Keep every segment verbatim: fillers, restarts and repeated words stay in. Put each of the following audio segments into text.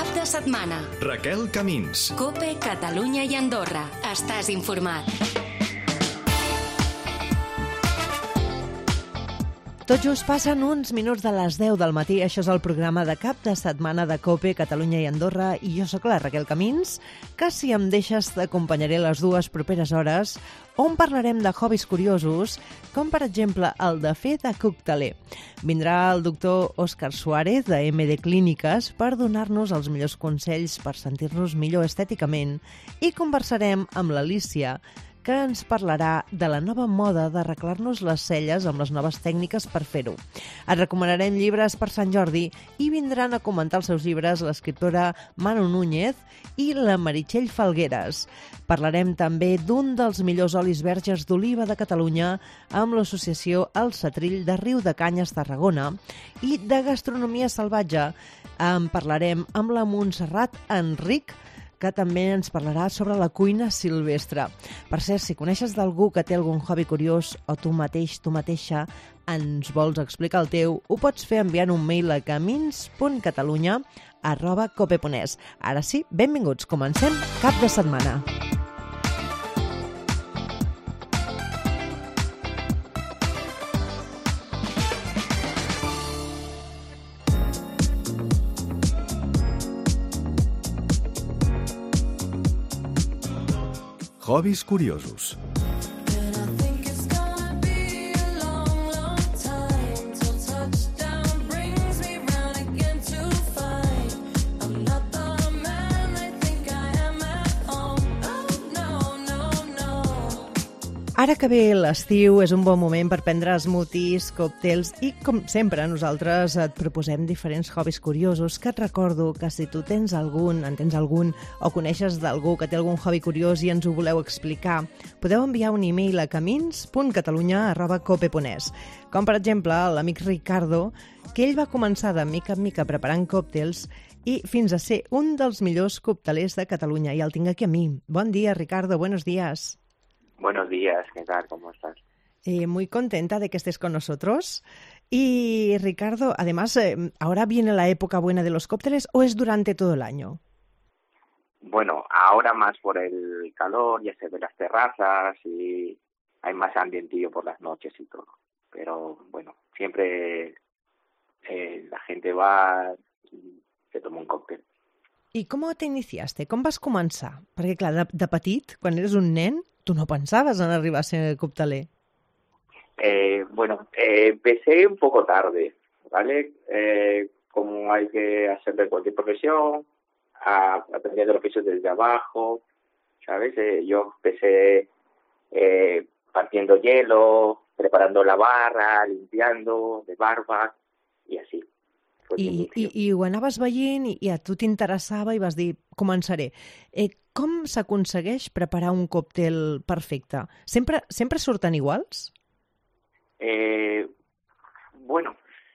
Cap de setmana. Raquel Camins. COPE, Catalunya i Andorra. Estàs informat. Tot just passen uns minuts de les deu del matí. Això és el programa de Cap de setmana de COPE, Catalunya i Andorra, i jo sóc la Raquel Camins, que si em deixes t'acompanyaré les dues properes hores, on parlarem de hobbies curiosos, com per exemple el de fer de cocteler. Vindrà el doctor Òscar Suárez, de eme de Clíniques, per donar-nos els millors consells per sentir-nos millor estèticament, i conversarem amb l'Alícia, que ens parlarà de la nova moda d'arreglar-nos les celles amb les noves tècniques per fer-ho. Et recomanarem llibres per Sant Jordi i vindran a comentar els seus llibres l'escriptora Manu Núñez i la Meritxell Falgueres. Parlarem també d'un dels millors olis verges d'oliva de Catalunya amb l'associació El Setrill de Riu de Canyes, Tarragona, i de gastronomia salvatge en parlarem amb la Montserrat Enric, que també ens parlarà sobre la cuina silvestre. Per cert, si coneixes d'algú que té algun hobby curiós o tu mateix, tu mateixa, ens vols explicar el teu, ho pots fer enviant un mail a camins punt catalunya arroba cope punt es. Ara sí, benvinguts, comencem Cap de setmana. Hobbies curiosos. Ara que ve l'estiu és un bon moment per prendre smoothies, còctels i, com sempre, nosaltres et proposem diferents hobbies curiosos que et recordo que si tu tens algun, en tens algun o coneixes d'algú que té algun hobby curiós i ens ho voleu explicar, podeu enviar un e-mail a camins punt catalunya arroba cope punt es. Com, per exemple, l'amic Ricardo, que ell va començar de mica en mica preparant còctels i fins a ser un dels millors coctelers de Catalunya. I el tinc aquí a mi. Bon dia, Ricardo, buenos días. Buenos días, ¿qué tal? ¿Cómo estás? Eh, muy contenta de que estés con nosotros. Y Ricardo, además, eh, ¿ahora viene la época buena de los cócteles o es durante todo el año? Bueno, ahora más por el calor, ya se ven las terrazas y hay más ambientillo por las noches y todo. Pero bueno, siempre eh, la gente va y se toma un cóctel. I com t'iniciaste? Com vas començar? Perquè, clar, de, de petit, quan eres un nen, tu no pensaves en arribar a ser cocteler. Eh, bueno, eh, empecé un poco tarde, ¿vale? Eh, como hay que hacer de cualquier profesión, a aprender de los oficios desde abajo, ¿sabes? Eh, yo empecé eh, partiendo hielo, preparando la barra, limpiando de barba y así. I, i, I ho anaves veient i, i a tu t'interessava i vas dir, començaré. Eh, com s'aconsegueix preparar un còctel perfecte? Sempre, sempre surten iguals? Eh, bueno,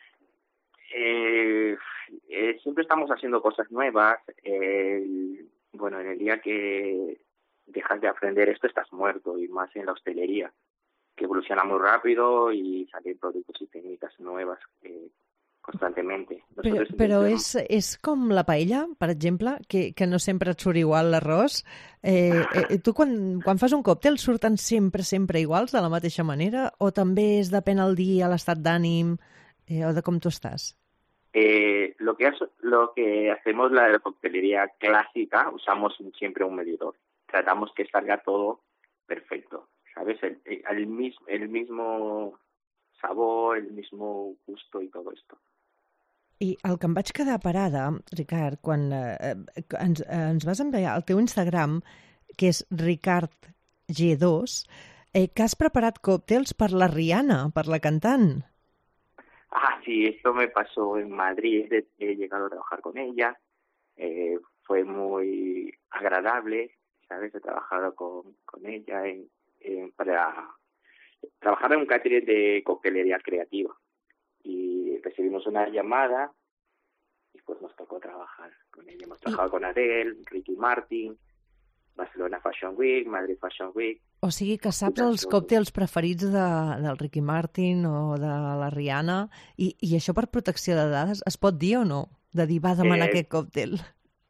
eh, eh, siempre estamos haciendo cosas nuevas. Eh, bueno, en el día que dejas de aprender esto estás muerto, y más en la hostelería, que evoluciona muy rápido y salen productos y técnicas nuevas eh, constantemente. Però, però és, és com la paella, per exemple, que, que no sempre et surt igual l'arròs. Eh, eh, tu quan, quan fas un còctel surten sempre, sempre iguals, de la mateixa manera? O també es depèn el dia, l'estat d'ànim, eh, o de com tu estàs? Eh, lo, que hace, lo que hacemos la de coctelería clásica, usamos siempre un medidor. Tratamos que salga todo perfecto, ¿sabes? El, el, el, mismo, el mismo sabor, el mismo gusto y todo esto. I el que em vaig quedar parada, Ricard, quan eh, ens, eh, ens vas enviar el teu Instagram, que és Ricard G dos, eh, que has preparat còctels per la Rihanna, per la cantant. Ah, sí, esto me pasó en Madrid, he llegado a trabajar con ella, eh, fue muy agradable, ¿sabes? He trabajado con, con ella en, en, para trabajar en un catering de coctelería creativa. Y recibimos una llamada y pues nos tocó trabajar con ella. Hemos trabajado con Adele, Ricky Martin, Barcelona Fashion Week, Madrid Fashion Week. O sigui que saps els còctels preferits de, del Ricky Martin o de la Rihanna, i, i això per protecció de dades es pot dir o no? De dir, va demanar eh, aquest còctel.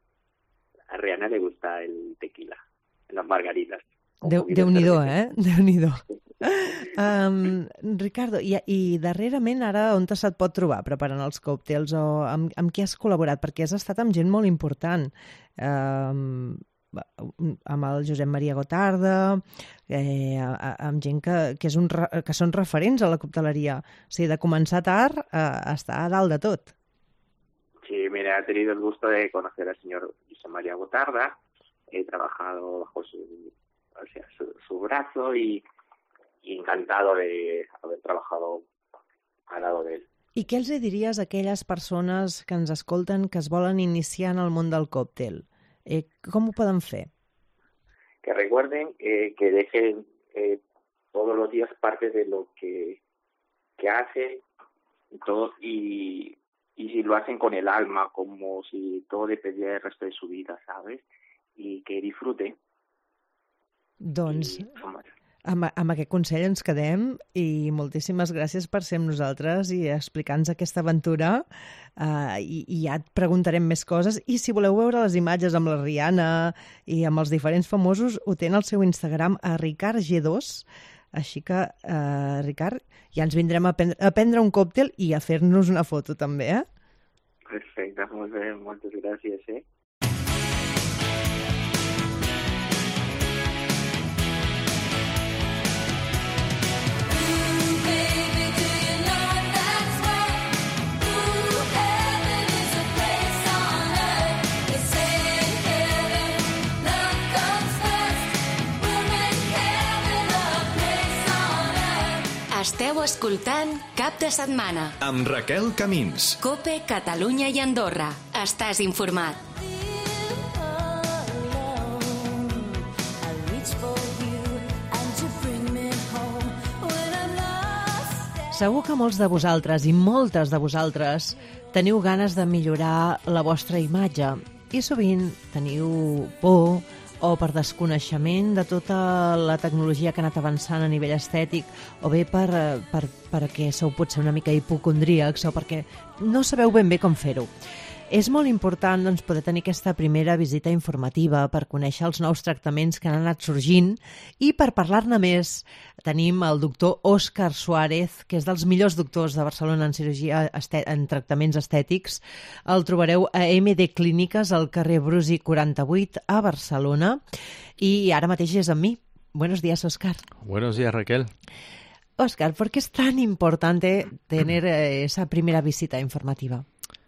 Mariana le gusta el tequila, las margaritas. Déu, Déu-n'hi-do, eh? Déu-n'hi-do. Um, Ricardo, i, i darrerament ara on se't pot trobar preparant els còctels o amb, amb qui has col·laborat? Perquè has estat amb gent molt important, um, amb el Josep Maria Gotarda, eh, amb gent que, que, és un, que són referents a la cocteleria. O sigui, de començar tard a estar a dalt de tot. Sí, mira, he tenido el gusto de conocer al señor Josep María Gotarda. He trabajado bajo su, o sea, su, su brazo y, y encantado de haber trabajado al lado de él. I què els diries a aquelles persones que ens escolten que es volen iniciar en el món del còctel? Eh, com ho poden fer? Que recuerden eh, que dejen eh, todos los días parte de lo que, que hacen todo, y, y si lo hacen con el alma, como si todo dependiera del resto de su vida, ¿sabes? Y que disfruten. Doncs I, amb, amb aquest consell ens quedem i moltíssimes gràcies per ser amb nosaltres i explicar-nos aquesta aventura uh, i, i ja et preguntarem més coses i si voleu veure les imatges amb la Rihanna i amb els diferents famosos ho tenen al seu Instagram a Ricard G dos, així que uh, Ricard, ja ens vindrem a prendre, a prendre un còctel i a fer-nos una foto també, eh? Perfecte, molt bé, moltes gràcies, eh? Esteu escoltant Cap de Setmana. Amb Raquel Camins. Cope, Catalunya i Andorra. Estàs informat. Segur que molts de vosaltres i moltes de vosaltres teniu ganes de millorar la vostra imatge i sovint teniu por o per desconeixement de tota la tecnologia que ha anat avançant a nivell estètic, o bé per, per, perquè sou potser una mica hipocondríacs o perquè no sabeu ben bé com fer-ho. És molt important doncs, poder tenir aquesta primera visita informativa per conèixer els nous tractaments que han anat sorgint i per parlar-ne més tenim el doctor Òscar Suárez, que és dels millors doctors de Barcelona en cirurgia en tractaments estètics. El trobareu a M D Clíniques al carrer Brusi quaranta-vuit a Barcelona i ara mateix és amb mi. Buenos días, Òscar. Buenos días, Raquel. Òscar, ¿por qué es tan importante tener esa primera visita informativa?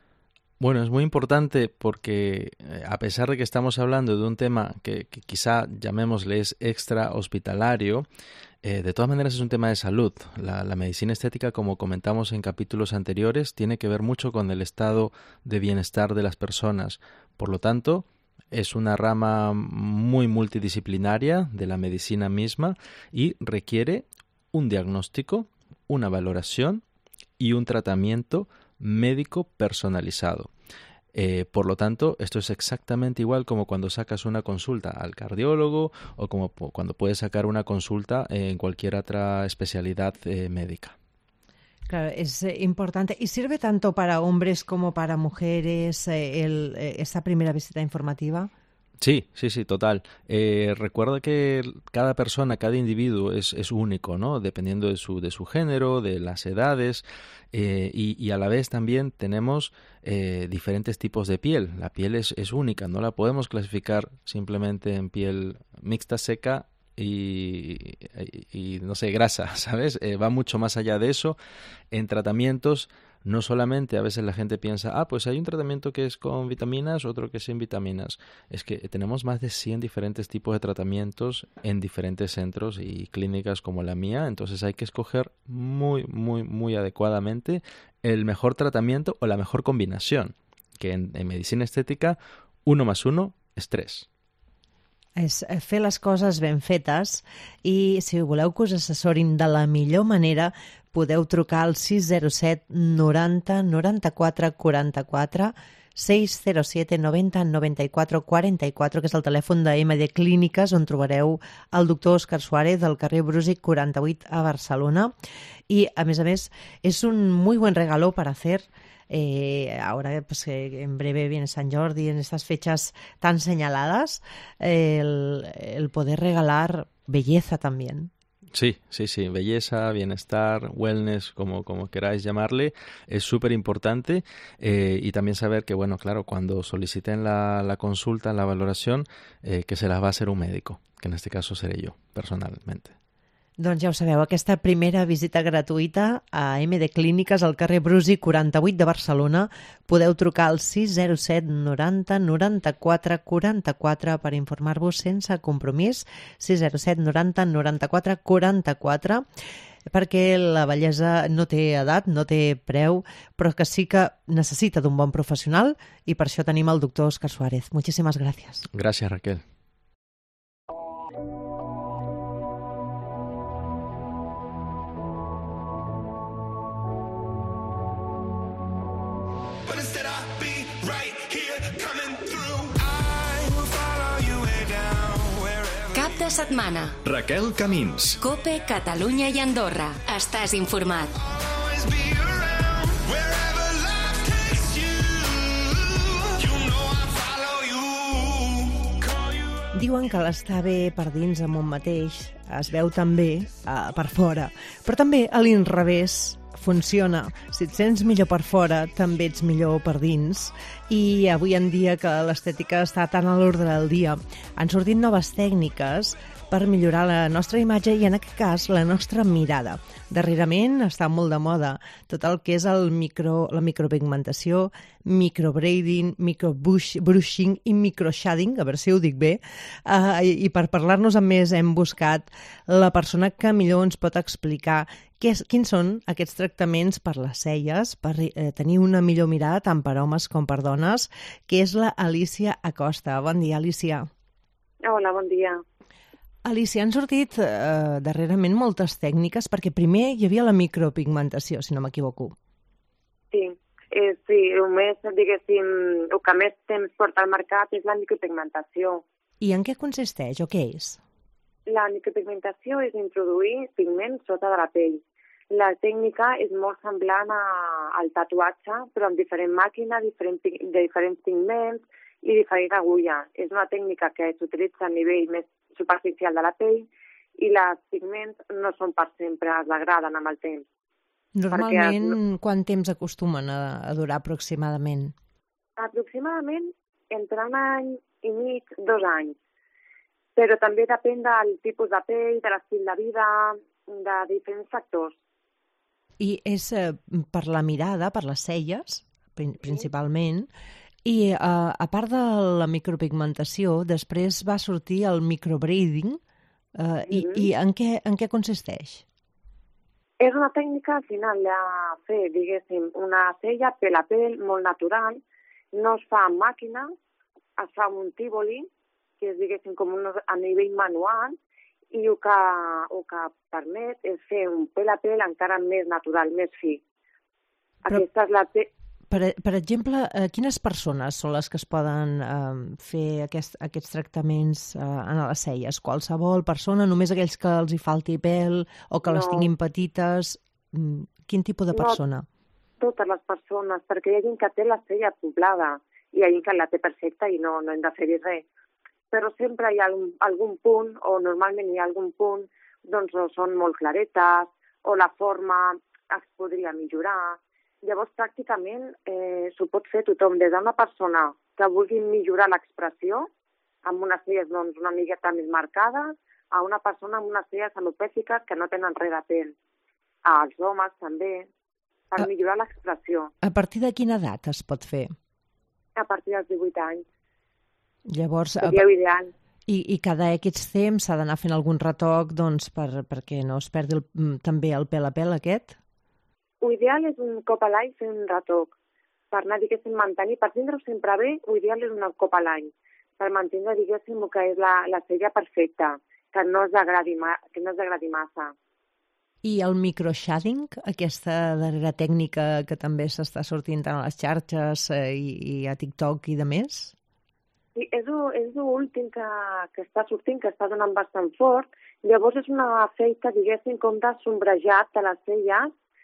Bueno, es muy importante porque a pesar de que estamos hablando de un tema que, que quizá llamémosle es extra hospitalario, eh, de todas maneras es un tema de salud. La, la medicina estética, como comentamos en capítulos anteriores, tiene que ver mucho con el estado de bienestar de las personas. Por lo tanto, es una rama muy multidisciplinaria de la medicina misma y requiere un diagnóstico, una valoración y un tratamiento médico personalizado. Eh, por lo tanto, esto es exactamente igual como cuando sacas una consulta al cardiólogo o como cuando puedes sacar una consulta en cualquier otra especialidad eh, médica. Claro, es importante. ¿Y sirve tanto para hombres como para mujeres eh, el, eh, esta primera visita informativa? Sí, sí, sí, total. Eh, recuerda que cada persona, cada individuo es, es único, ¿no? Dependiendo de su, de su género, de las edades, eh, y, y a la vez también tenemos eh, diferentes tipos de piel. La piel es, es única, no la podemos clasificar simplemente en piel mixta, seca y, y, y no sé, grasa, ¿sabes? Eh, va mucho más allá de eso. En tratamientos, no solamente a veces la gente piensa, ah, pues hay un tratamiento que es con vitaminas, otro que es sin vitaminas. Es que tenemos más de cien diferentes tipos de tratamientos en diferentes centros y clínicas como la mía, entonces hay que escoger muy, muy, muy adecuadamente el mejor tratamiento o la mejor combinación, que en, en medicina estética, uno más uno es tres. És fer les coses ben fetes i si voleu que us assessorin de la millor manera podeu trucar al sis zero set noranta noranta-quatre quaranta-quatre, sis zero set noventa noranta-quatre quaranta-quatre, que és el telèfon de M D Clíniques on trobareu el doctor Òscar Suárez al carrer Brusi quaranta-vuit a Barcelona. I, a més a més, és un muy buen regalo para hacer eh, ahora pues, que en breve viene San Jordi, en estas fechas tan señaladas, eh, el, el poder regalar belleza también. Sí, sí, sí, belleza, bienestar, wellness, como, como queráis llamarle, es súper importante eh, y también saber que, bueno, claro, cuando soliciten la, la consulta, la valoración, eh, que se las va a hacer un médico, que en este caso seré yo, personalmente. Doncs ja ho sabeu, aquesta primera visita gratuïta a M D Clíniques al carrer Brusi quaranta-vuit de Barcelona. Podeu trucar al sis zero set noranta noranta-quatre quaranta-quatre per informar-vos sense compromís, sis zero set noranta noranta-quatre quaranta-quatre, perquè la bellesa no té edat, no té preu, però que sí que necessita d'un bon professional i per això tenim el doctor Òscar Suárez. Muchísimas gracias. Gracias, Raquel. Cap de setmana. Raquel Camins. COPE, Catalunya i Andorra. Estàs informat. Diuen que l'estar bé per dins amb un mateix es veu també uh, per fora, però també a l'inrevés funciona. Si et sents millor per fora, també ets millor per dins. I avui en dia que l'estètica està tan a l'ordre del dia, han sortit noves tècniques per millorar la nostra imatge i, en aquest cas, la nostra mirada. Darrerament està molt de moda tot el que és el micro, la micropigmentació, microblading, microbrushing i microshading, a veure si ho dic bé. Uh, i, I per parlar-nos amb més hem buscat la persona que millor ens pot explicar què és, quins són aquests tractaments per les celles, per eh, tenir una millor mirada tant per homes com per dones, que és la Alicia Acosta. Bon dia, Alicia. Hola, bon dia. Alicia, han sortit eh, darrerament moltes tècniques, perquè primer hi havia la micropigmentació, si no m'equivoco. Sí, eh, sí, el més, diguéssim, el que més temps porta al mercat és la micropigmentació. I en què consisteix o què és? La micropigmentació és introduir pigment sota de la pell. La tècnica és molt semblant a, al tatuatge, però amb diferent màquina, diferent, de diferents pigments i diferent agulla. És una tècnica que s'utilitza a nivell més superficial de la pell i els pigments no són per sempre, es degraden amb el temps. Normalment, Perquè... quant temps acostumen a, a durar aproximadament? Aproximadament entre un any i mig, dos anys. Però també depèn del tipus de pell, de l'estil de vida, de diferents factors. I és eh, per la mirada, per les celles, principalment, i eh, a part de la micropigmentació, després va sortir el microblading, eh, mm-hmm. i, i en què, en què consisteix? És una tècnica, al final, de fer, diguéssim, una cella pell a pell, molt natural, no es fa amb màquina, es fa amb un tívoli, que és, diguéssim, com un, a nivell manual, i el que, el que permet és fer un pell a pell encara més natural, més fi. Però... Aquesta és la... Te... Per, per exemple, eh, quines persones són les que es poden eh, fer aquest, aquests tractaments eh, en les celles? Qualsevol persona, només aquells que els hi falti pèl o que no. les tinguin petites? Quin tipus de persona? No, totes les persones, perquè hi ha gent que té la cella poblada i hi ha gent que la té perfecta i no, no hem de fer-hi res. Però sempre hi ha algun, algun punt, o normalment hi ha algun punt, doncs o són molt claretes, o la forma es podria millorar. Llavors, pràcticament, eh, s'ho pot fer tothom, des d'una persona que vulgui millorar l'expressió, amb unes celles doncs, una miqueta més marcades, a una persona amb unes celles alopèciques que no tenen res de pell. Als homes, també, per a... millorar l'expressió. A partir de quina edat es pot fer? A partir dels divuit anys. Llavors, seria ideal. I, i cada X temps s'ha d'anar fent algun retoc doncs, per, perquè no es perdi el, també el pèl a pèl aquest? L'ideal és un cop a l'any fer un retoc, per anar, diguéssim, mantenir, per tindre-ho sempre bé, l'ideal és un cop a l'any, per mantenir, diguéssim, el que és la, la cella perfecta, que no es degradi, que no es degradi massa. I el microshading, aquesta darrera tècnica que també s'està sortint tant a les xarxes eh, i, i a TikTok i de més? Sí, és l'últim que, que està sortint, que està donant bastant fort. Llavors és una feita, diguéssim, com de sombrejat de les celles,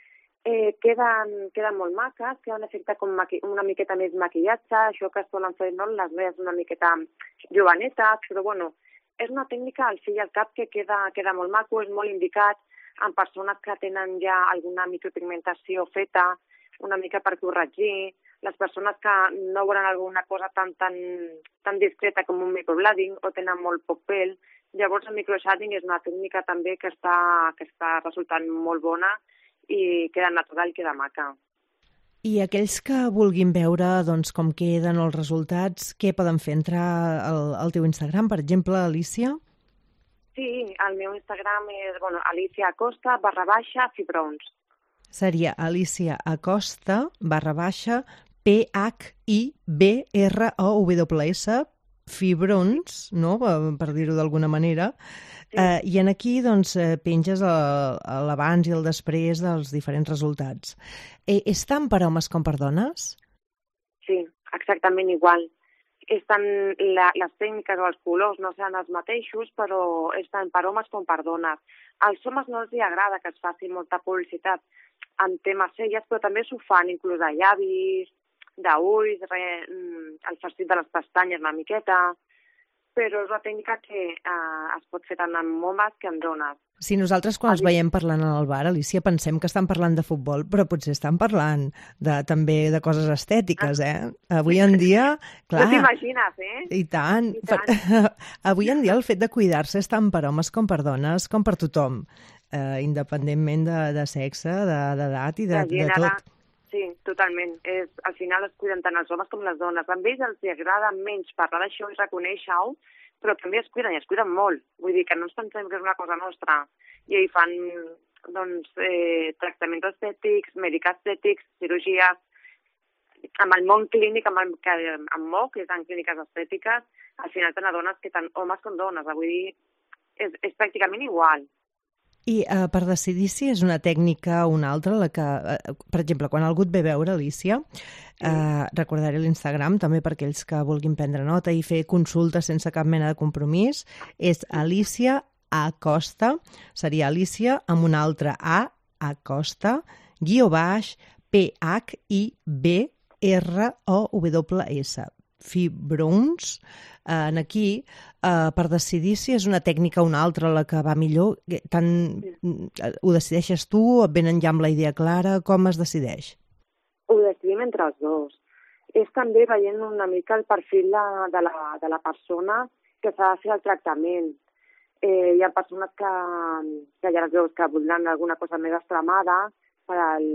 Eh, queden, queden molt maques, queden efecte com maqui una miqueta més maquillatge, això que es solen fer, no?, les noies una miqueta jovenetes, però bueno, és una tècnica al fi i al cap que queda, queda molt maco, és molt indicat en persones que tenen ja alguna micropigmentació feta, una mica per corregir, les persones que no volen alguna cosa tan, tan, tan discreta com un microblading o tenen molt poc pèl. Llavors el microshading és una tècnica també que està, que està resultant molt bona i queda natural, queda maca. I aquells que vulguin veure doncs, com queden els resultats, què poden fer? Entrar al, al teu Instagram, per exemple, Alicia? Sí, el meu Instagram és bueno, Alicia Acosta barra baixa Fibrons. Seria Alicia Acosta barra baixa P H I B R O W S, Fibrons, no? Per dir-ho d'alguna manera. Sí. Eh, I en aquí doncs, penges l'abans i el després dels diferents resultats. Eh, és tant per homes com per dones? Sí, exactament igual. És tant, la, les tècniques o els colors no seran els mateixos, però és tant per homes com per dones. Als homes no els agrada que es faci molta publicitat en temes celles, però també s'ho fan, inclús de llavis, d'ulls, el farcit de les pestanyes una miqueta, però és una tècnica que eh, es pot fer tant amb homes que amb dones. Si nosaltres quan els veiem parlant al bar, Alicia, pensem que estan parlant de futbol, però potser estan parlant de, també de coses estètiques, eh? Avui en dia, clar... No t'imagines, eh? I tant. I tant. Per, avui en dia el fet de cuidar-se és tant per homes com per dones, com per tothom, eh, independentment de, de sexe, d'edat i de, de, de tot. Sí, totalment. És, al final es cuiden tant els homes com les dones. A ells els agrada menys parlar d'això i reconèixer-ho, però també es cuiden i es cuiden molt. Vull dir que no ens pensem que és una cosa nostra. I hi fan doncs, eh, tractaments estètics, mèdics estètics, cirurgies. Amb el món clínic, amb el que amb M O, que és en clíniques estètiques, al final tant dones que tant homes com dones. Vull dir, és, és pràcticament igual. I uh, per decidir si és una tècnica o una altra, la que, uh, per exemple, quan algú et ve veure, Alicia, uh, recordaré l'Instagram també per aquells que vulguin prendre nota i fer consultes sense cap mena de compromís, és Alicia Acosta, seria Alicia amb una altra A, Acosta, guió baix, P H I B R O W S. Fibrons, eh, aquí, eh, per decidir si és una tècnica o una altra la que va millor, tant, ho decideixes tu, et venen ja amb la idea clara, com es decideix? Ho decidim entre els dos. És també veient una mica el perfil de, de, la, de la persona que s'ha de fer el tractament. Eh, hi ha persones que, que ja les veus que voldran alguna cosa més extremada, per al,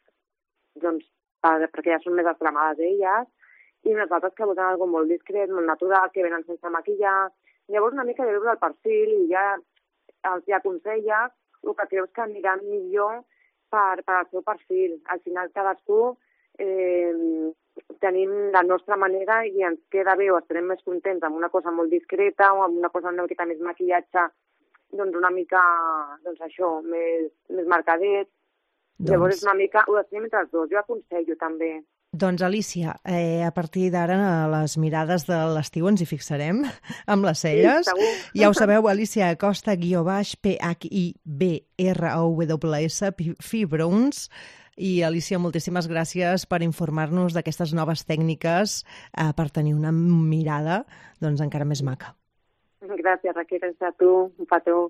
doncs, per, perquè ja són més extremades elles, i nosaltres que votem algo molt discret, molt natural, que venen sense maquillar. Llavors una mica de veure el perfil i ja els hi aconselles el que creus que anirà millor per, per al seu perfil. Al final cadascú eh, tenim la nostra manera i ens queda bé o estarem més contents amb una cosa molt discreta o amb una cosa una mica més maquillatge, doncs una mica, doncs això, més, més marcadet. Doncs... Llavors una mica, ho decidim entre els dos. Jo aconsello també. Doncs, Alicia, eh, a partir d'ara a les mirades de l'estiu ens hi fixarem amb les celles. Sí, segur. Ja ho sabeu, Alicia Acosta, guió baix, P H I B R O W S, Fibrons. I, Alicia, moltíssimes gràcies per informar-nos d'aquestes noves tècniques eh, per tenir una mirada doncs, encara més maca. Gràcies, Raquel, gràcies a tu, un petó.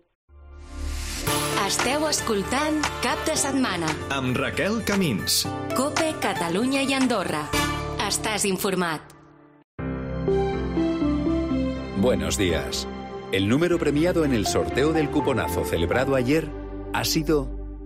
Esteu escoltant Cap de Setmana amb Raquel Camins. COPE Catalunya i Andorra. Estàs informat. Buenos días. El número premiado en el sorteo del cuponazo celebrado ayer ha sido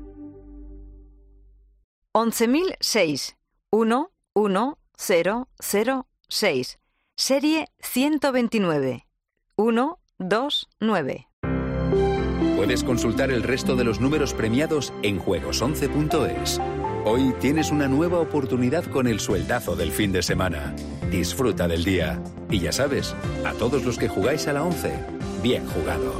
once mil seis, uno uno cero cero seis, serie ciento veintinueve, uno dos nueve. Puedes consultar el resto de los números premiados en juegos once punto es. Hoy tienes una nueva oportunidad con el sueldazo del fin de semana. Disfruta del día. Y ya sabes, a todos los que jugáis a la once, bien jugado.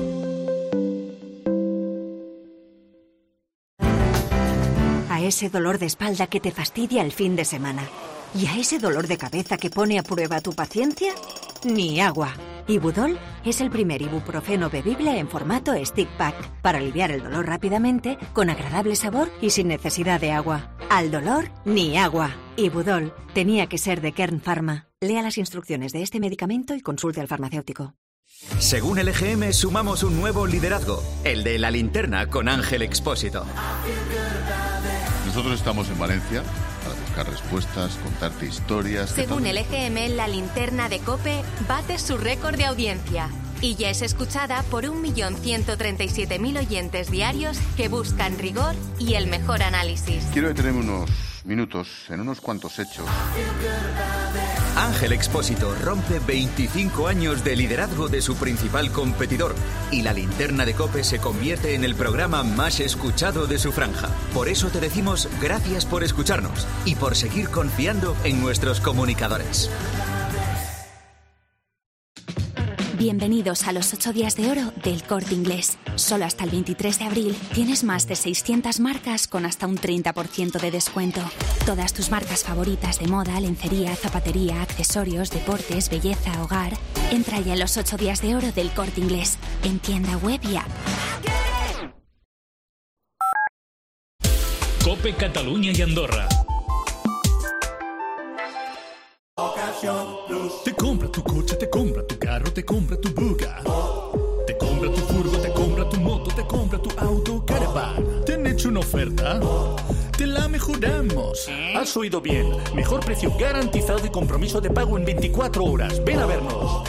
A ese dolor de espalda que te fastidia el fin de semana. ¿Y a ese dolor de cabeza que pone a prueba tu paciencia? Ni agua. Ibudol es el primer ibuprofeno bebible en formato stick pack para aliviar el dolor rápidamente, con agradable sabor y sin necesidad de agua. Al dolor, ni agua. Ibudol tenía que ser de Kern Pharma. Lea las instrucciones de este medicamento y consulte al farmacéutico. Según el E G M, sumamos un nuevo liderazgo, el de La Linterna con Ángel Expósito. Nosotros estamos en Valencia para buscar respuestas, contarte historias... Según el E G M, La Linterna de COPE bate su récord de audiencia y ya es escuchada por un millón ciento treinta y siete mil oyentes diarios que buscan rigor y el mejor análisis. Quiero detenerme unos minutos en unos cuantos hechos. Ángel Expósito rompe veinticinco años de liderazgo de su principal competidor y La Linterna de COPE se convierte en el programa más escuchado de su franja. Por eso te decimos gracias por escucharnos y por seguir confiando en nuestros comunicadores. Bienvenidos a los ocho días de oro del Corte Inglés. Solo hasta el veintitrés de abril tienes más de seiscientas marcas con hasta un treinta por ciento de descuento. Todas tus marcas favoritas de moda, lencería, zapatería, accesorios, deportes, belleza, hogar. Entra ya en los ocho días de oro del Corte Inglés, en tienda web y app. COPE Catalunya y Andorra. Te compra tu coche, te compra tu carro, te compra tu buga. Te compra tu furgo, te compra tu moto, te compra tu auto, caravan. ¿Te han hecho una oferta? Te la mejoramos. Has oído bien. Mejor precio garantizado y compromiso de pago en veinticuatro horas. Ven a vernos.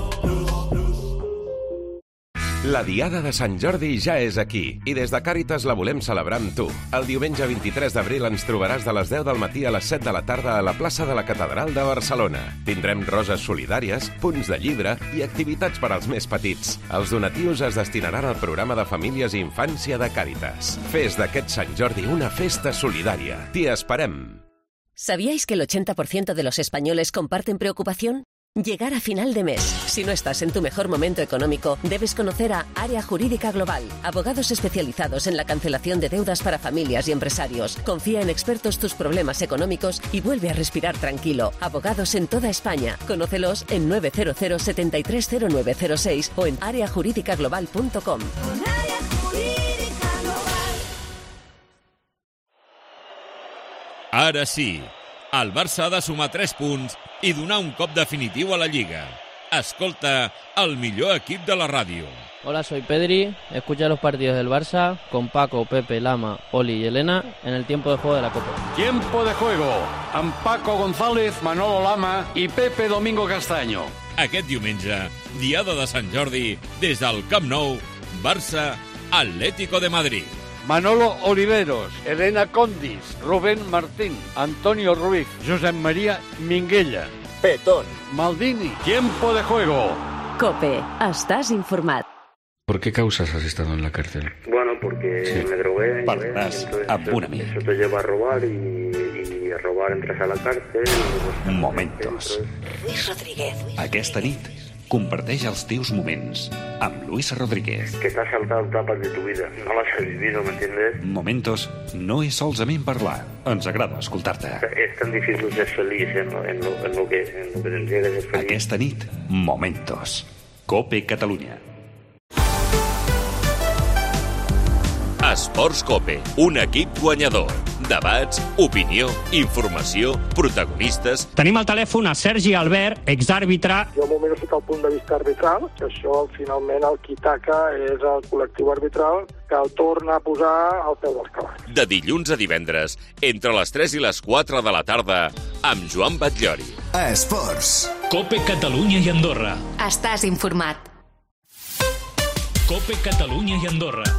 La Diada de Sant Jordi ja és aquí i des de Càritas la volem celebrar amb tu. El diumenge vint-i-tres d'abril ens trobaràs de les deu del matí a les set de la tarda a la plaça de la Catedral de Barcelona. Tindrem roses solidàries, punts de llibre i activitats per als més petits. Els donatius es destinaran al programa de famílies i infància de Càritas. Fes d'aquest Sant Jordi una festa solidària. T'hi esperem. ¿Sabíais que el ochenta por ciento de los españoles comparten preocupación? Llegar a final de mes. Si no estás en tu mejor momento económico, debes conocer a Área Jurídica Global, abogados especializados en la cancelación de deudas para familias y empresarios. Confía en expertos tus problemas económicos y vuelve a respirar tranquilo. Abogados en toda España. Conócelos en nueve cero cero, siete tres cero nueve cero seis o en área jurídica global punto com. Ara sí, el Barça ha de sumar tres punts i donar un cop definitiu a la Lliga. Escolta el millor equip de la ràdio. Hola, soy Pedri. Escucha los partidos del Barça con Paco, Pepe, Lama, Oli y Elena en el tiempo de juego de la Copa. Tiempo de juego amb Paco González, Manolo Lama i Pepe Domingo Castaño. Aquest diumenge, Diada de Sant Jordi, des del Camp Nou, Barça, Atlético de Madrid. Manolo Oliveros, Elena Condis, Rubén Martín, Antonio Ruiz, Josep María Minguella, Petón, Maldini. Tiempo de juego. COPE. Estás informat. ¿Por qué causas has estado en la cárcel? Bueno, porque sí. me drogué. Parlarás amb un amic. Eso te lleva a robar y, y a robar entras a la cárcel. Y Momentos. Luis Rodríguez. Aquesta nit, comparteix els teus moments amb Luis Rodríguez. Que t'has saltado etapas de tu vida. No las has vivido, ¿me entiendes? Momentos no és solament parlar. Ens agrada escoltar-te. Es tan difícil ser feliz en lo, en lo, en lo que, en lo que tendría que ser feliz. Aquesta nit, Momentos. COPE Catalunya. Esports COPE, un equip guanyador. Debats, opinió, informació, protagonistes... Tenim al telèfon a Sergi Albert, exàrbitre. Jo m'ho miro sota el punt de vista arbitral, que això finalment el qui taca és el col·lectiu arbitral que el torna a posar al peu dels cavalls. De dilluns a divendres, entre les tres i les quatre de la tarda, amb Joan Batllori. Esports. COPE Catalunya i Andorra. Estàs informat. COPE Catalunya i Andorra.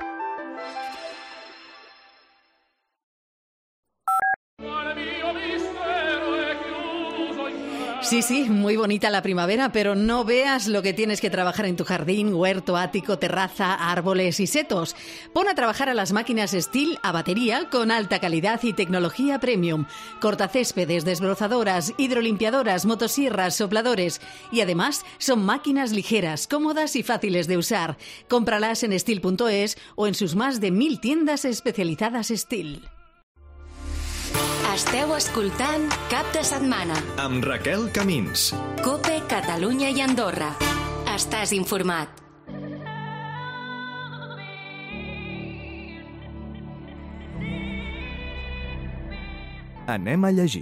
Sí, sí, muy bonita la primavera, pero no veas lo que tienes que trabajar en tu jardín, huerto, ático, terraza, árboles y setos. Pon a trabajar a las máquinas Stihl a batería con alta calidad y tecnología premium. Cortacéspedes, desbrozadoras, hidrolimpiadoras, motosierras, sopladores. Y además son máquinas ligeras, cómodas y fáciles de usar. Cómpralas en stihl punto es o en sus más de mil tiendas especializadas Stihl. Esteu escoltant Cap de Setmana. Amb Raquel Camins. Cope, Catalunya i Andorra. Estàs informat. Anem a llegir.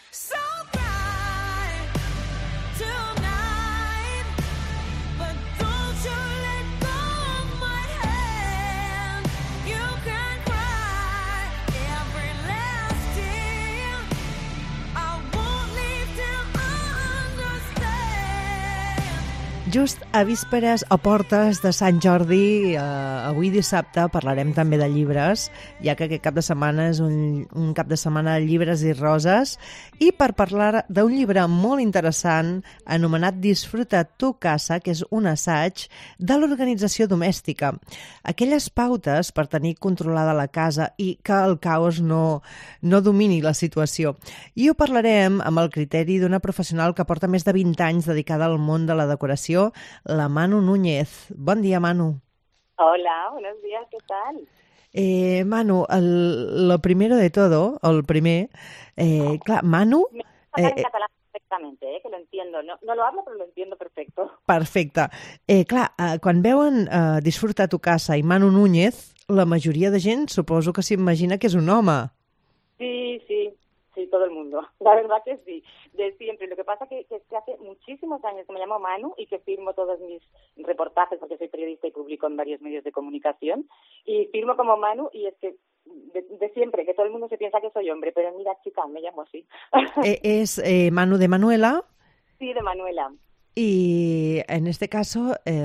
Just a vísperes a portes de Sant Jordi, eh, avui dissabte parlarem també de llibres, ja que aquest cap de setmana és un, un cap de setmana de llibres i roses, i per parlar d'un llibre molt interessant anomenat Disfruta tu casa, que és un assaig de l'organització domèstica. Aquelles pautes per tenir controlada la casa i que el caos no, no domini la situació. I ho parlarem amb el criteri d'una professional que porta més de vint anys dedicada al món de la decoració, la Manu Núñez. Bon dia, Manu. Hola, buenos días, ¿qué tal? Eh, Manu, el, lo primero de todo, el primer, eh, clar, Manu... Me eh, en catalán perfectamente, eh, que lo entiendo. No, no lo hablo, pero lo entiendo perfecto. Perfecte. Eh, clar, eh, quan veuen eh, Disfruta tu casa i Manu Núñez, la majoria de gent suposo que s'imagina que és un home. Sí, sí. Sí, todo el mundo. La verdad que sí, de siempre. Lo que pasa que, que, que hace muchísimos años que me llamo Manu y que firmo todos mis reportajes, porque soy periodista y publico en varios medios de comunicación, y firmo como Manu, y es que de, de siempre, que todo el mundo se piensa que soy hombre, pero mira, chica, me llamo así. Eh, ¿Es eh, Manu de Manuela? Sí, de Manuela. Y en este caso, eh,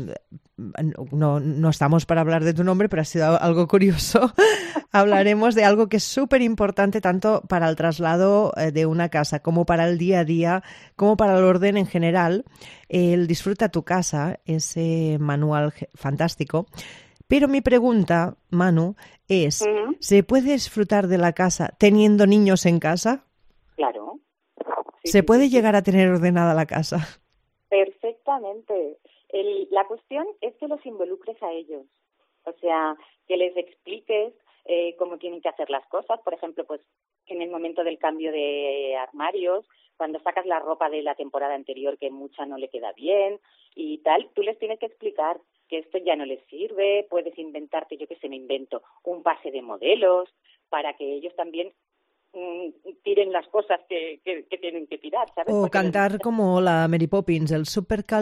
no, no estamos para hablar de tu nombre, pero ha sido algo curioso. Hablaremos de algo que es súper importante tanto para el traslado de una casa como para el día a día, como para el orden en general. El Disfruta tu casa, ese manual fantástico. Pero mi pregunta, Manu, es, uh-huh. ¿se puede disfrutar de la casa teniendo niños en casa? Claro. Sí, ¿Se puede sí, llegar a tener ordenada la casa? Perfectamente. El, la cuestión es que los involucres a ellos. O sea, que les expliques eh, cómo tienen que hacer las cosas. Por ejemplo, pues en el momento del cambio de armarios, cuando sacas la ropa de la temporada anterior que mucha no le queda bien y tal, tú les tienes que explicar que esto ya no les sirve. Puedes inventarte, yo que sé, me invento, un pase de modelos para que ellos también tiren las cosas que, que, que tienen que tirar, ¿sabes? O Porque cantar les... como la Mary Poppins, el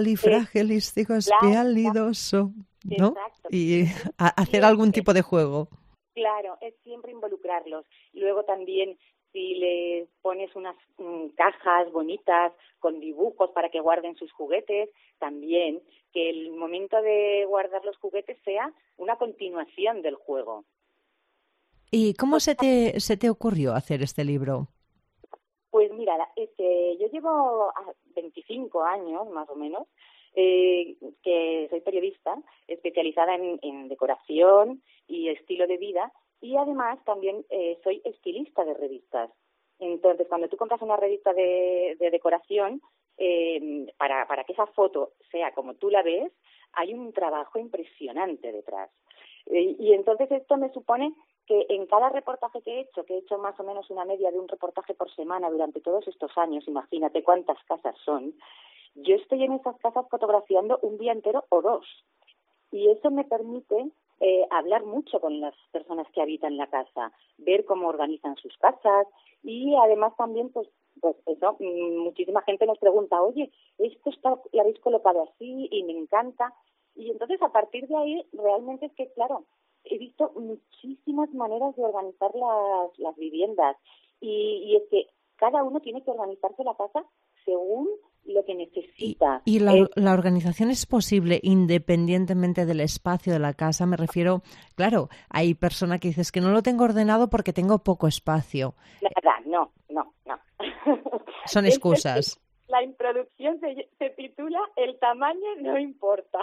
supercalifragilisticoespialidoso, ¿no? Exacto. Y a hacer algún tipo de juego. Claro, es siempre involucrarlos. Luego también, si les pones unas mm, cajas bonitas con dibujos para que guarden sus juguetes, también que el momento de guardar los juguetes sea una continuación del juego. ¿Y cómo se te, se te ocurrió hacer este libro? Pues mira, es que yo llevo veinticinco años, más o menos, eh, que soy periodista, especializada en, en decoración y estilo de vida, y además también eh, soy estilista de revistas. Entonces, cuando tú compras una revista de, de decoración, eh, para, para que esa foto sea como tú la ves, hay un trabajo impresionante detrás. Eh, y entonces esto me supone que en cada reportaje que he hecho, que he hecho más o menos una media de un reportaje por semana durante todos estos años, imagínate cuántas casas son, yo estoy en esas casas fotografiando un día entero o dos. Y eso me permite eh, hablar mucho con las personas que habitan la casa, ver cómo organizan sus casas y además también, pues, pues eso, muchísima gente nos pregunta, oye, esto está, lo habéis colocado así y me encanta. Y entonces a partir de ahí realmente es que, claro, he visto muchísimas maneras de organizar las, las viviendas y, y es que cada uno tiene que organizarse la casa según lo que necesita. ¿Y, y la, eh, la organización es posible independientemente del espacio de la casa? Me refiero, claro, hay personas que dices que no lo tengo ordenado porque tengo poco espacio. Nada, no, no, no. Son excusas. La introducción se, se titula El tamaño no importa.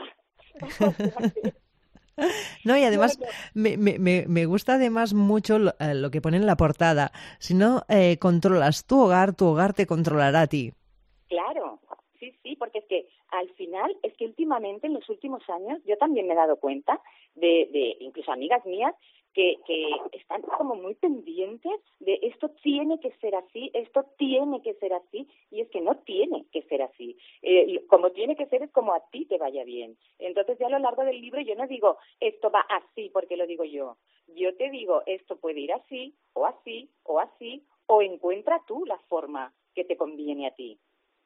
No, y además me, me, me gusta además mucho lo, lo que pone en la portada. Si no eh, controlas tu hogar, tu hogar te controlará a ti. Claro, sí, sí, porque es que al final es que últimamente, en los últimos años, yo también me he dado cuenta de, de incluso amigas mías, que, que están como muy pendientes de esto tiene que ser así, esto tiene que ser así, y es que no tiene que ser así. Eh, como tiene que ser es como a ti te vaya bien. Entonces ya a lo largo del libro yo no digo esto va así porque lo digo yo. Yo te digo esto puede ir así, o así, o así, o encuentra tú la forma que te conviene a ti.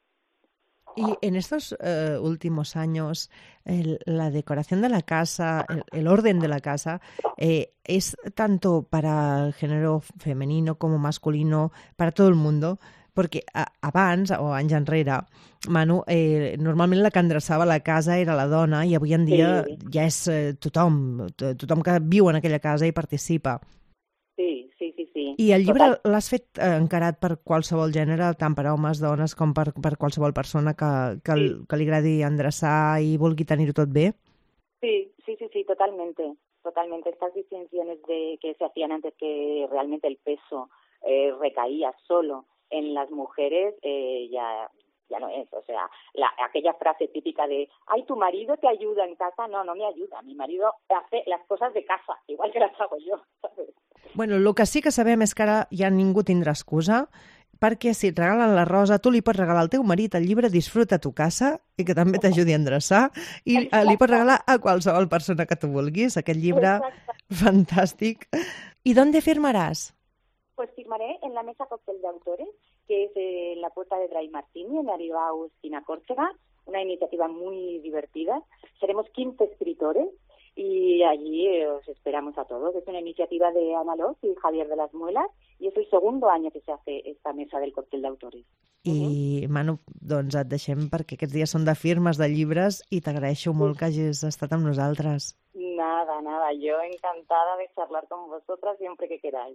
Y en estos eh, últimos años, el, la decoración de la casa, el, el orden de la casa, eh, es tanto para el género femenino como masculino, para todo el mundo, perquè a, abans, o anys enrere, Manu, eh, normalment la que endreçava la casa era la dona i avui en dia sí. ja és eh, tothom, tothom que viu en aquella casa i participa. Sí, sí, sí, sí. I el llibre l'has fet eh, encarat per qualsevol gènere, tant per homes, dones, com per, per qualsevol persona que, que, sí. que li agradi endreçar i vulgui tenir-ho tot bé? Sí, sí, sí, sí, totalmente. Totalmente. Estas distinciones de, que se hacían antes, que realmente el peso eh, recaía solo en las mujeres, eh, ya... ya no es, o sea, la, aquella frase típica de, ay, tu marido te ayuda en casa, no, no me ayuda, mi marido hace las cosas de casa, igual que las hago yo, ¿sabes? Bueno, el que sí que sabem és que ara ja ningú tindrà excusa, perquè si et regalen la rosa, tu li pots regalar al teu marit el llibre Disfruta tu casa, i que també t'ajudi a endreçar, i Exacte. Li pots regalar a qualsevol persona que tu vulguis, aquest llibre Exacte. Fantàstic. I d'on firmaràs? Pues firmaré en la mesa cóctel de autores, que es eh, en la puerta de Bray Martini, en Aribau, esquina Córcega, una iniciativa muy divertida. Seremos quince escritores y allí eh, os esperamos a todos. Es una iniciativa de Ana Loz y Javier de las Muelas y es el segundo año que se hace esta mesa del cóctel de autores. I, uh-huh. Manu, doncs et deixem perquè aquests dies són de firmes de llibres i t'agraeixo molt que hagis estat amb nosaltres. Nada, nada. Yo encantada de charlar con vosotras siempre que queráis.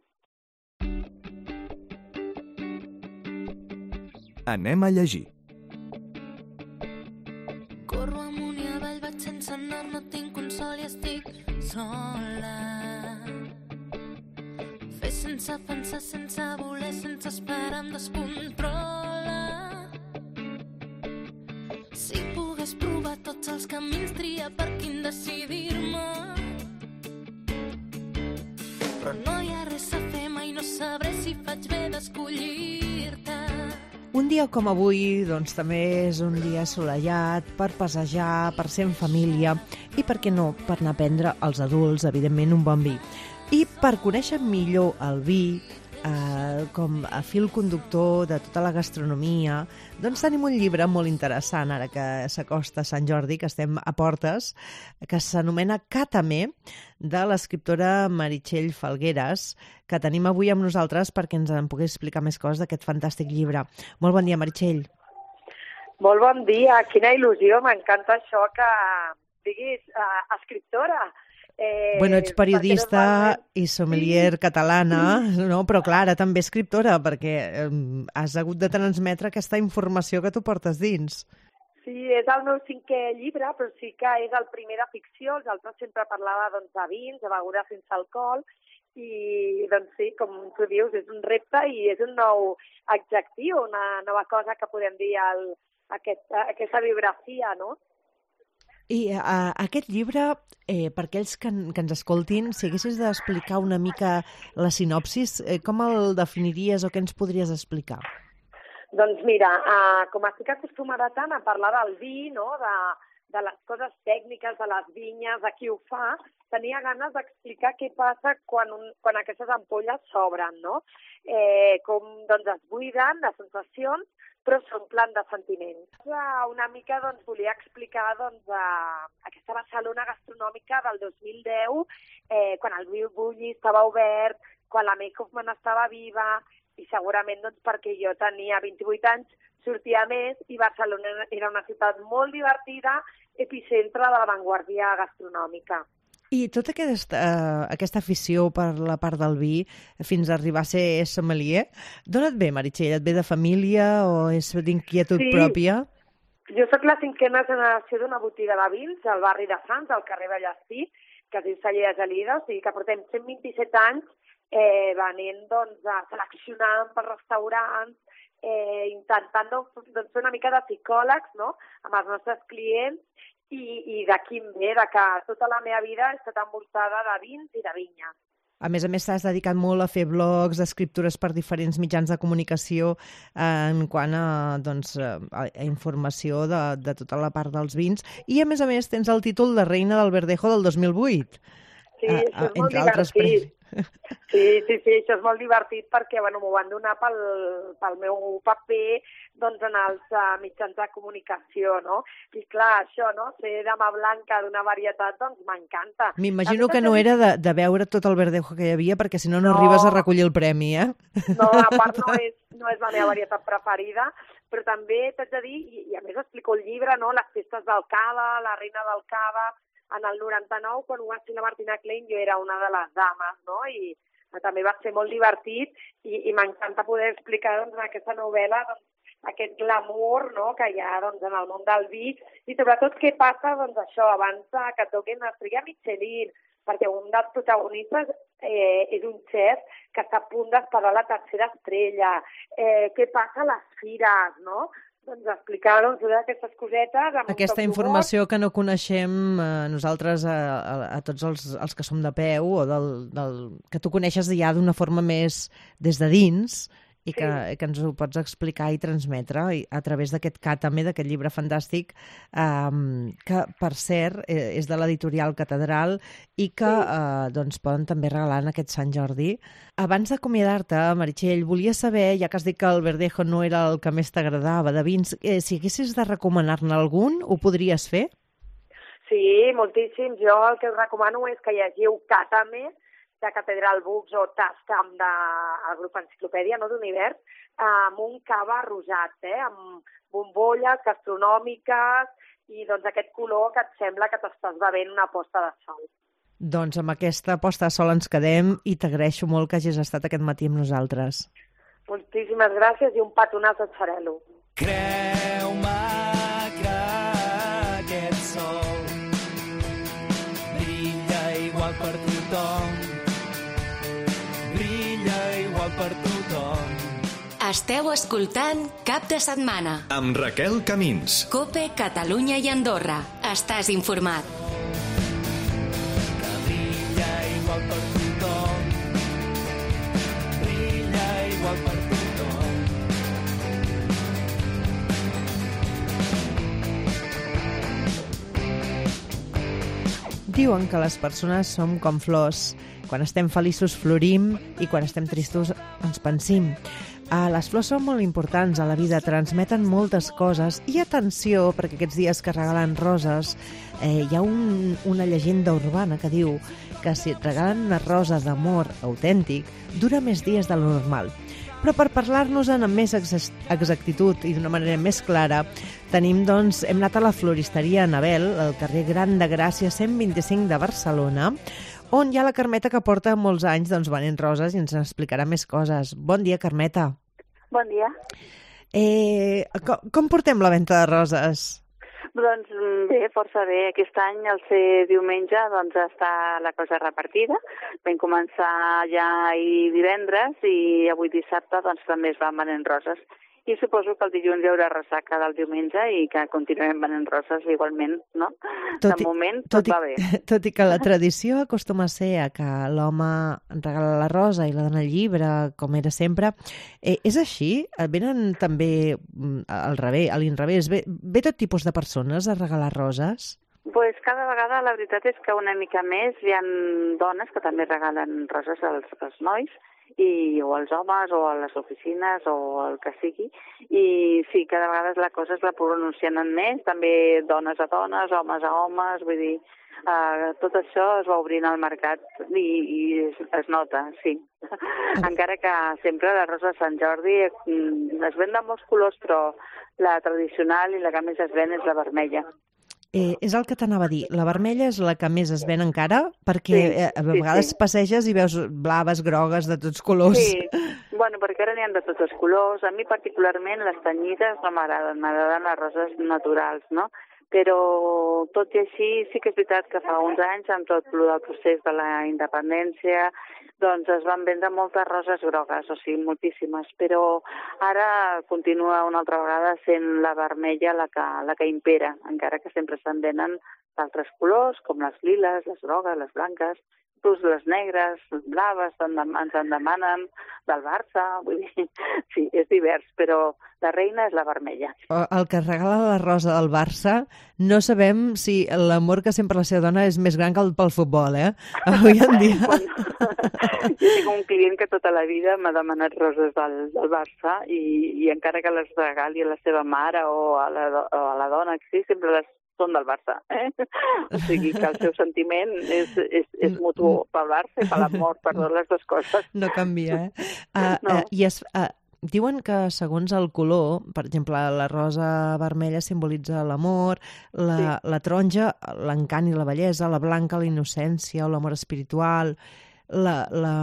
Anem a llegir. Corro amunt i avall, vaig sense nord, no tinc consol i estic sola. Fer sense pensar, sense voler, sense esperar, em descontrola. Si pogués provar tots els camins, triar per quin decidir-me. Però no hi ha res a fer, mai no sabré si faig bé d'escollir-te. Un dia com avui, doncs, també és un dia assolellat per passejar, per ser en família i, per què no, per anar a prendre als adults, evidentment, un bon vi. I per conèixer millor el vi, eh, com a fil conductor de tota la gastronomia, doncs tenim un llibre molt interessant, ara que s'acosta Sant Jordi, que estem a portes, que s'anomena Càtame, de l'escriptora Meritxell Falgueras, que tenim avui amb nosaltres perquè ens en pogués explicar més coses d'aquest fantàstic llibre. Molt bon dia, Meritxell. Molt bon dia, quina il·lusió, m'encanta això que diguis uh, escriptora. Eh, bueno, ets periodista i sommelier sí. catalana, no? Però clar, ara també escriptora, perquè eh, has hagut de transmetre aquesta informació que tu portes dins. Sí, és el meu cinquè llibre, però sí que és el primer de ficció. Els altres sempre parlava doncs, de vins, de begudes sense alcohol, i doncs sí, com tu dius, és un repte i és un nou adjectiu, una nova cosa que podem dir al, aquesta, aquesta biografia, no? I uh, aquest llibre, eh, per aquells que, que ens escoltin, si haguessis d'explicar una mica la sinopsis, eh, com el definiries o què ens podries explicar? Doncs mira, uh, com estic acostumada tant a parlar del vi, no? de, de les coses tècniques, de les vinyes, de qui ho fa, tenia ganes d'explicar què passa quan, un, quan aquestes ampolles s'obren, no? Eh, com doncs, es buiden de sensacions, però s'omplen de sentiments. Una mica doncs, volia explicar doncs, uh, aquesta Barcelona gastronòmica del dos mil deu, eh, quan el Bulli estava obert, quan la Make Hoffman estava viva, i segurament doncs, perquè jo tenia vint-i-vuit anys, sortia més i Barcelona era una ciutat molt divertida, epicentre de l'avantguàrdia gastronòmica. I tota aquesta, uh, aquesta afició per la part del vi, fins a arribar a ser sommelier, d'on et ve, Meritxell? Et ve de família o és d'inquietud sí. pròpia? Jo soc la cinquena generació d'una botiga de vins al barri de Sants, al carrer Vallespí, que es diu Celler de Gelida, o sigui que portem cent vint-i-set anys eh, venent, doncs, seleccionant per restaurants, eh, intentant doncs, fer una mica de psicòlegs, no?, amb els nostres clients, i, i d'aquí em ve, de que tota la meva vida he estat envoltada de vins i de vinya. A més a més, t'has dedicat molt a fer blogs, escriptures per diferents mitjans de comunicació en quant a, doncs, a informació de, de tota la part dels vins. I, a més a més, tens el títol de Reina del Verdejo del dos mil vuit. Sí, a, a, això és molt divertit. Sí, sí, sí, això és molt divertit perquè bueno, m'ho van donar pel, pel meu paper doncs, en els uh, mitjans de comunicació, no? I clar, això, no? Ser dama blanca d'una varietat, doncs m'encanta. M'imagino que no era de, de veure tot el verdejo que hi havia, perquè si no, no arribes a recollir el premi, eh? No, a part no és, no és la meva varietat preferida, però també t'haig de dir, i, i a més explico el llibre, no? Les festes del cava, la reina del cava. En el noranta-nou, quan ho va ser la Martina Klein, jo era una de les dames, no? I també va ser molt divertit i, i m'encanta poder explicar doncs, en aquesta novel·la doncs, aquest glamour, no?, que hi ha doncs, en el món del vi i sobretot què passa doncs, això abans que et donin l'estrella Michelin, perquè un dels protagonistes eh, és un xef que està a punt d'esperar la tercera estrella. Eh, què passa a les fires, no?, doncs explicar doncs, aquestes cosetes... Aquesta informació que no coneixem eh, nosaltres a, a, a tots els, els que som de peu o del, del, que tu coneixes ja d'una forma més des de dins i que, sí. que ens ho pots explicar i transmetre a través d'aquest K també, d'aquest llibre fantàstic, eh, que, per cert, és de l'editorial Catedral i que sí. eh, doncs, poden també regalar en aquest Sant Jordi. Abans d'acomiadar-te, Meritxell, volia saber, ja que has dit que el Verdejo no era el que més t'agradava de vins, eh, si haguessis de recomanar-ne algun, ho podries fer? Sí, moltíssim. Jo el que us recomano és que llegiu Catame, de Catedral Books o Tascam del grup Enciclopèdia, no, d'Univers, amb un cava rosat, eh, amb bombolles gastronòmiques i doncs aquest color que et sembla que t'estàs bevent una posta de sol. Doncs amb aquesta posta de sol ens quedem i t'agraeixo molt que hagis estat aquest matí amb nosaltres. Moltíssimes gràcies i un petonàs et faré-lo. Creu-me que aquest sol brilla igual per tothom. Per tothom. Esteu escoltant Cap de Setmana amb Raquel Camins. COPE, Catalunya i Andorra. Estàs informat. Que brilla igual per tothom. Brilla igual per tothom. Diuen que les persones som com flors. Quan estem feliços florim i quan estem tristos ens pensim. Uh, les flors són molt importants a la vida, transmeten moltes coses. I atenció, perquè aquests dies que regalen roses, eh, hi ha un, una llegenda urbana que diu que si et regalen una rosa d'amor autèntic, dura més dies de lo normal. Però per parlar-nos-en amb més exactitud i d'una manera més clara, tenim, doncs, hem anat a la floristeria Anabel, al carrer Gran de Gràcia cent vint-i-cinc de Barcelona, on hi ha la Carmeta, que porta molts anys doncs, venent roses i ens explicarà més coses. Bon dia, Carmeta. Bon dia. Eh, com, com portem la venda de roses? Doncs bé, força bé. Aquest any, al ser diumenge, doncs està la cosa repartida. Vam començar ja ahir divendres i avui dissabte doncs, també es van venent roses. I suposo que el dilluns hi haurà ressaca del diumenge i que continuem venent roses igualment, no? Tot de i, moment tot tot va bé. I, tot i que la tradició acostuma a ser a que l'home regala la rosa i la dona el llibre, com era sempre. Eh, és així? Venen també al revés, a l'inrevés? Ve, ve tot tipus de persones a regalar roses? Pues cada vegada la veritat és que una mica més hi ha dones que també regalen roses als, als nois, i, o als homes, o a les oficines, o el que sigui. I sí, cada vegada la cosa es la pronuncien més, també dones a dones, homes a homes, vull dir, uh, tot això es va obrint al mercat i, i es, es nota, sí. Encara que sempre la rosa de Sant Jordi es ven de molts colors, però la tradicional i la que més es ven és la vermella. Eh, és el que t'anava a dir. La vermella és la que més es ven encara, perquè sí, eh, a sí, vegades sí. passeges i veus blaves, grogues, de tots colors. Sí, bueno, perquè ara n'hi ha de tots els colors. A mi particularment les tenyides no m'agraden, m'agraden les roses naturals, no? Però tot i així sí que és veritat que fa uns anys, amb tot el procés de la independència, doncs es van vendre moltes roses grogues, o sigui, moltíssimes, però ara continua una altra vegada sent la vermella la que, la que impera, encara que sempre se'n venen d'altres colors, com les liles, les grogues, les blanques, inclús les negres, les blaves, ens en demanen del Barça, vull dir, sí, és divers, però la reina és la vermella. El que regala la rosa del Barça, no sabem si l'amor que sempre la seva dona és més gran que el pel futbol, eh? Avui en dia. Jo tinc un client que tota la vida m'ha demanat roses del, del Barça i, i encara que les regali a la seva mare o a la, o a la dona, que sí, sempre les són del Barça, eh? O sigui que el seu sentiment és, és, és mutu pel Barça i per l'amor, per totes les dues coses. No canvia, eh? Uh, no. uh, I es, uh, diuen que segons el color, per exemple, la rosa vermella simbolitza l'amor, la, sí. la taronja, l'encant i la bellesa, la blanca, la innocència o l'amor espiritual, la, la,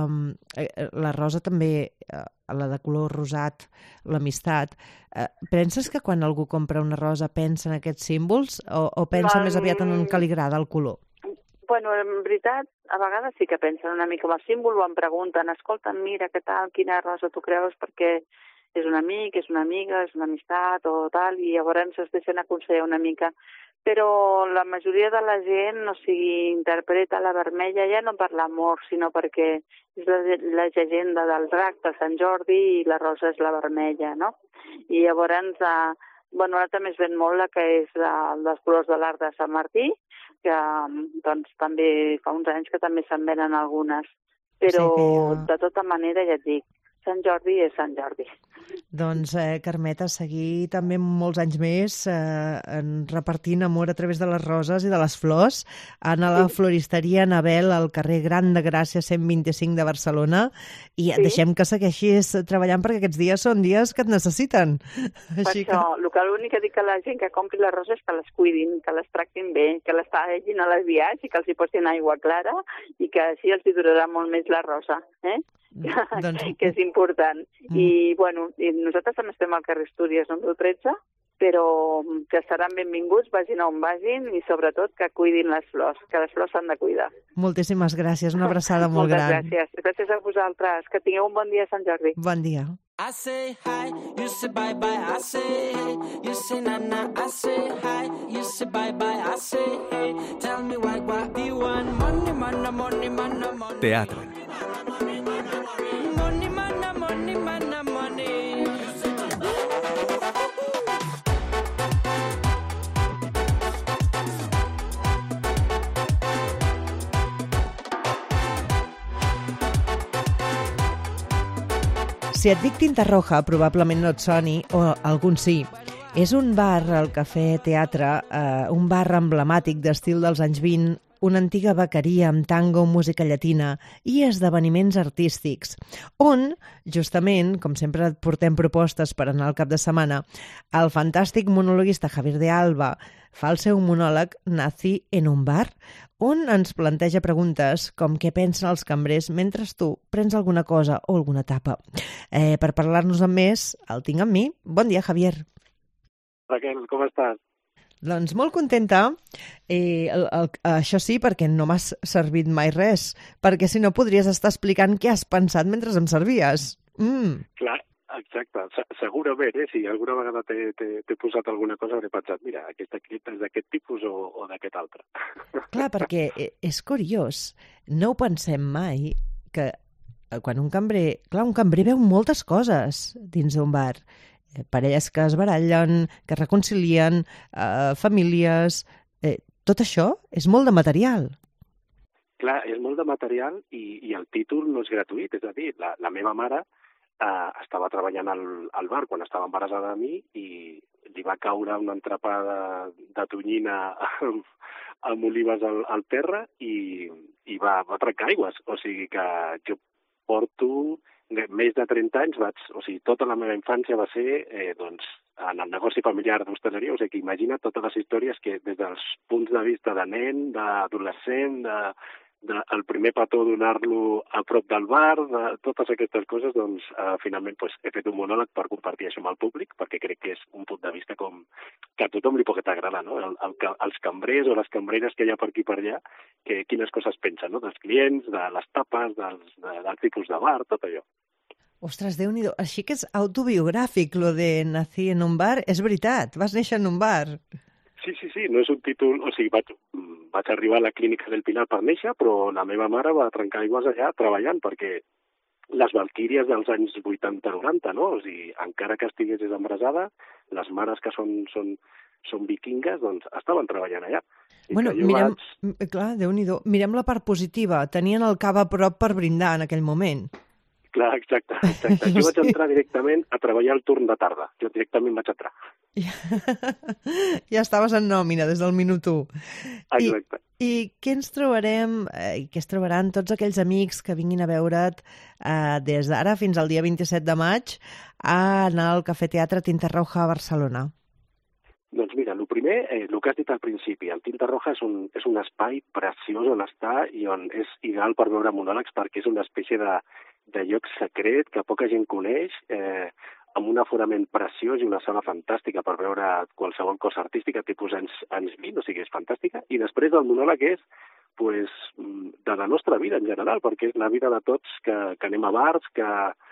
la rosa també, la de color rosat, l'amistat. Eh, penses que quan algú compra una rosa pensa en aquests símbols o, o pensa um, més aviat en que li agrada el color? Bueno, en veritat, a vegades sí que pensen una mica en el símbol o em pregunten, escolta, mira, què tal, quina rosa tu creus, perquè és un amic, és una amiga, és una amistat o tal, i llavors es deixen aconsellar una mica. Però la majoria de la gent, o sigui, interpreta la vermella ja no per l'amor, sinó perquè és la, la llegenda del drac de Sant Jordi i la rosa és la vermella, no? I llavors, eh, bueno, ara també es ven molt la que és de, dels colors de l'art de Sant Martí, que doncs també fa uns anys que també se'n venen algunes. Però sí que... de tota manera, ja et dic, Sant Jordi és Sant Jordi. Doncs, eh, Carmeta, seguir també molts anys més eh, repartint amor a través de les roses i de les flors. Anar a la sí. floristeria Anabel al carrer Gran de Gràcia cent vint-i-cinc de Barcelona i sí. deixem que segueixis treballant perquè aquests dies són dies que et necessiten. Per Així això, que... l'únic que dic a la gent que compri les roses és que les cuidin, que les tractin bé, que les tallin a les viats i que els hi posin aigua clara i que així els hi durarà molt més la rosa, eh? doncs... que és important. Mm. I, bueno, i nosaltres també estem al carrer Astúries número tretze, però que seran benvinguts, vagin on vagin, i sobretot que cuidin les flors, que les flors s'han de cuidar. Moltíssimes gràcies, una abraçada molt Moltes gran. Moltes gràcies. Gràcies a vosaltres. Que tingueu un bon dia a Sant Jordi. Bon dia. I say hi, you say bye bye, I say hey, you say na na, I say hi, you say bye bye, I say hey, tell me why, what do you want, money, money, money, money, money. Teatre. Money, money, money, money, money. Si et dic Tinta Roja, probablement no et soni, o algun sí. És un bar, el Cafè Teatre, eh, un bar emblemàtic d'estil dels anys vint, una antiga bequeria amb tango, música llatina i esdeveniments artístics, on, justament, com sempre et portem propostes per anar al cap de setmana, el fantàstic monologuista Javier de Alba fa el seu monòleg Nací en un bar, on ens planteja preguntes com què pensen els cambrers mentre tu prens alguna cosa o alguna tapa. Eh, per parlar-nos amb més, el tinc amb mi. Bon dia, Javier. Raquel, com estàs? Doncs molt contenta. Eh, el, el, això sí, perquè no m'has servit mai res, perquè si no podries estar explicant què has pensat mentre em servies. Mm. Clar, exacte. Segurament, eh, si alguna vegada t'he posat alguna cosa, hauré pensat, mira, aquesta cripta és d'aquest tipus o, o d'aquest altre. Clar, perquè és curiós. No ho pensem mai que quan un cambrer... Clar, un cambrer veu moltes coses dins d'un bar. Parelles que es barallen, que es reconcilien, eh, famílies... Eh, tot això és molt de material. Clar, és molt de material i, i el títol no és gratuït. És a dir, la, la meva mare eh, estava treballant al, al bar quan estava embarassada de mi i li va caure una entrepà de, de tonyina amb, amb olives al, al terra i, i va, va trencar aigües. O sigui que jo porto... més de trenta anys, vaig, o sigui, tota la meva infància va ser eh, doncs, en el negoci familiar d'hostaleria, o sigui, que imagina totes les històries que des dels punts de vista de nen, d'adolescent, de, de, el primer petó donar-lo a prop del bar, de totes aquestes coses, doncs, eh, finalment pues, he fet un monòleg per compartir això amb el públic, perquè crec que és un punt de vista com que a tothom li pot m'agrada, no? El, el, els cambrers o les cambreres que hi ha per aquí per allà, que quines coses pensen, no? Dels clients, de les tapes, dels, de, del tipus de bar, tot allò. Ostres, Déu-n'hi-do, així que és autobiogràfic, lo de nací en un bar. És veritat, vas néixer en un bar. Sí, sí, sí, no és un títol... O sigui, vaig, vaig arribar a la clínica del Pilar per néixer, però la meva mare va trencar aigües allà treballant, perquè les valquíries dels anys vuitanta noranta, no? O sigui, encara que estiguessis embarassada, les mares que són, són, són vikingues, doncs estaven treballant allà. I bueno, mirem, vaig... clar, Déu-n'hi-do, mirem la part positiva. Tenien el cava a prop per brindar en aquell moment. Clar, exacte, exacte. Jo vaig entrar directament a treballar el turn de tarda. Jo directament vaig entrar. Ja estaves en nòmina des del minut u. Exacte. I, i què ens trobarem, eh, què es trobaran tots aquells amics que vinguin a veure't eh, des d'ara fins al dia vint-i-set de maig a anar al Cafè Teatre Tinta Roja a Barcelona? Doncs mira, el primer, eh, el que has dit al principi, el Tinta Roja és un, és un espai preciós on està i on és ideal per veure monòlegs perquè és una espècie de, de lloc secret que poca gent coneix, eh, amb un aforament preciós i una sala fantàstica per veure qualsevol cosa artística, tipus anys, anys vint, o sigui, és fantàstica. I després el monòleg és pues, de la nostra vida en general, perquè és la vida de tots que, que anem a bars, que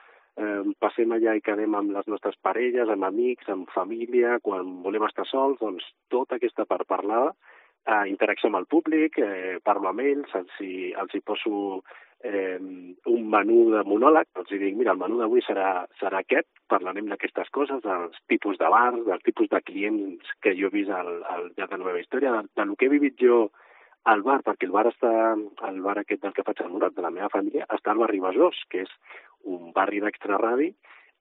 eh, passem allà i quedem amb les nostres parelles, amb amics, amb família, quan volem estar sols, doncs tota aquesta part parlada, eh, interacció amb el públic, eh, parlo amb ells, els hi, els hi poso eh, un menú de monòleg, els dic, mira, el menú d'avui serà, serà aquest, parlarem d'aquestes coses, dels tipus de bars, dels tipus de clients que jo he vist al, al llarg de la meva història, de, de lo que he vivit jo al bar, perquè el bar està, el bar aquest del que faig el monòleg, de la meva família, està al barri Besòs, que és un barri d'extraradi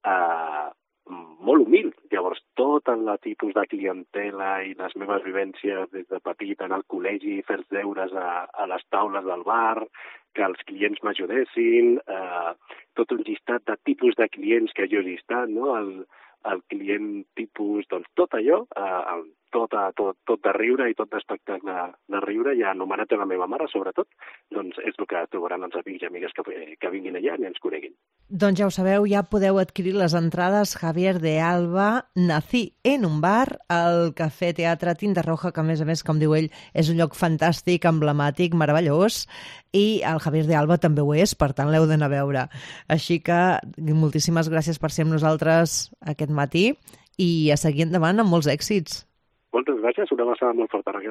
eh, molt humil. Llavors, tot el tipus de clientela i les meves vivències des de petit, anar al col·legi, fer els deures a, a les taules del bar, que els clients m'ajudessin, eh, tot un llistat de tipus de clients que jo he llistat, no? El, el client tipus, doncs tot allò, eh, el, tot, tot, tot de riure i tot d'espectacle de riure, i anomenat a la meva mare, sobretot, doncs és el que trobaran els amics i amigues que, que vinguin allà i ens coneguin. Doncs ja ho sabeu, ja podeu adquirir les entrades Javier de Alba, Nací en un bar, al Cafè Teatre Tinta Roja, que a més a més, com diu ell, és un lloc fantàstic, emblemàtic, meravellós, i el Javier de Alba també ho és, per tant l'heu d'anar a veure. Així que moltíssimes gràcies per ser amb nosaltres aquest matí i a seguir endavant amb molts èxits. Moltes gràcies, una abraçada molt forta, Raquel.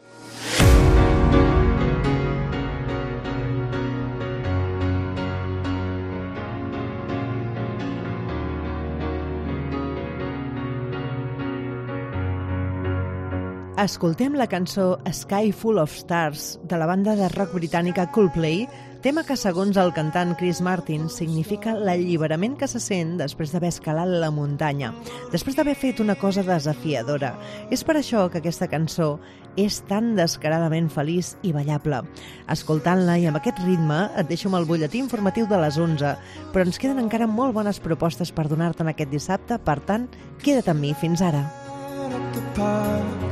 Escoltem la cançó Sky Full of Stars de la banda de rock britànica Coldplay, tema que, segons el cantant Chris Martin, significa l'alliberament que se sent després d'haver escalat la muntanya, després d'haver fet una cosa desafiadora. És per això que aquesta cançó és tan descaradament feliç i ballable. Escoltant-la i amb aquest ritme et deixo amb el butlletí informatiu de les onze, però ens queden encara molt bones propostes per donar-te'n aquest dissabte, per tant, queda't amb mi. Fins ara.